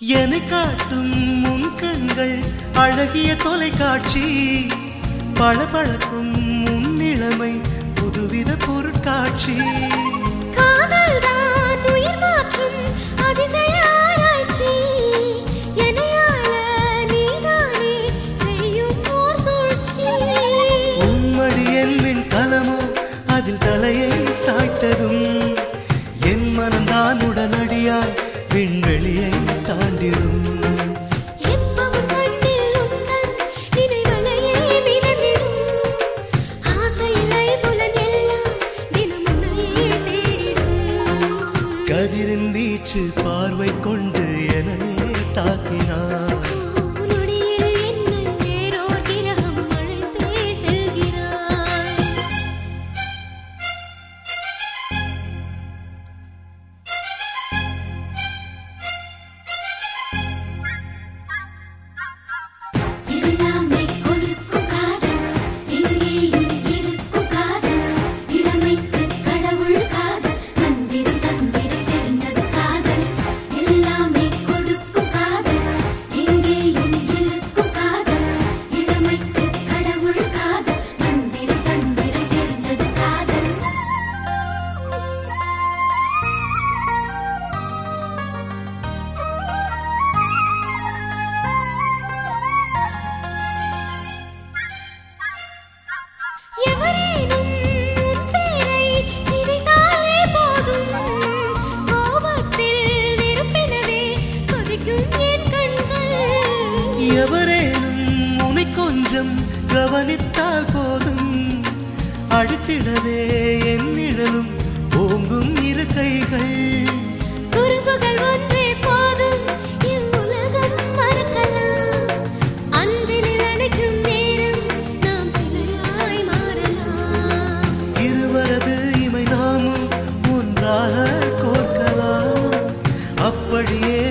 என்னை காட்டும் உன் கண்கள் அழகிய தொலைக்காட்சி பளபளக்கும் உன் இளமை புதுவித பொருட்காட்சி காதல் தான் உயிர் மாற்றும் அதிசய ஆராய்ச்சி என்னையாள நீதானே செய்யும் ஓர் சூழ்ச்சி உம்மடி என் மின் கலமோ அதில் தலையை சாய்த்ததும் என் மனம்தான் உடனடியாய் விண்வெளியை தாண்டிடும் எப்பவும் கண்ணில் உந்தன் நினைவலையே மிதந்திடும் ஆசையிலை புலன் எல்லாம் தினம் உன்னையே தேடிடும் கதிரின் வீச்சு பார்வை கொண்டு என்னையே தாக்கினார் நொடியில் என்னை வேறோர் கிரகம் அழைத்தே செல்கிறாய் எல்லாமே கொடுக்கும் காதல் எங்கேயும் இருக்கும் காதல் இளமைக்கு கடவுள் காதல் மந்திரம் தந்திரம் தெரிந்தது காதல் எல்லாமே கொடுக்கும் காதல் எங்கேயும் இருக்கும் காதல் இளமைக்கு கடவுள் காதல் மந்திரம் தந்திரம் தெரிந்தது காதல் எவரேனும் உன் பேரை நினைத்தாலே போதும் கோபத்தில் நெருப்பெனவே கொதிக்கும் என் கண்கள் எவரேனும் உன்னை கொஞ்சம் கவனித்தால் போதும் அடித்திடவே என் நிழலும் ஓங்கும் இரு கைகள் குறும்புகள் ஒன்றே போதும் இவ்வுலகம் மறக்கலாம் அன்பினில் அணைக்கும் நேரம் நாம் சிலையாய் மாறலாம் இருவரது இமை நாமும் ஒன்றாக கோர்க்கலாம் அப்படியே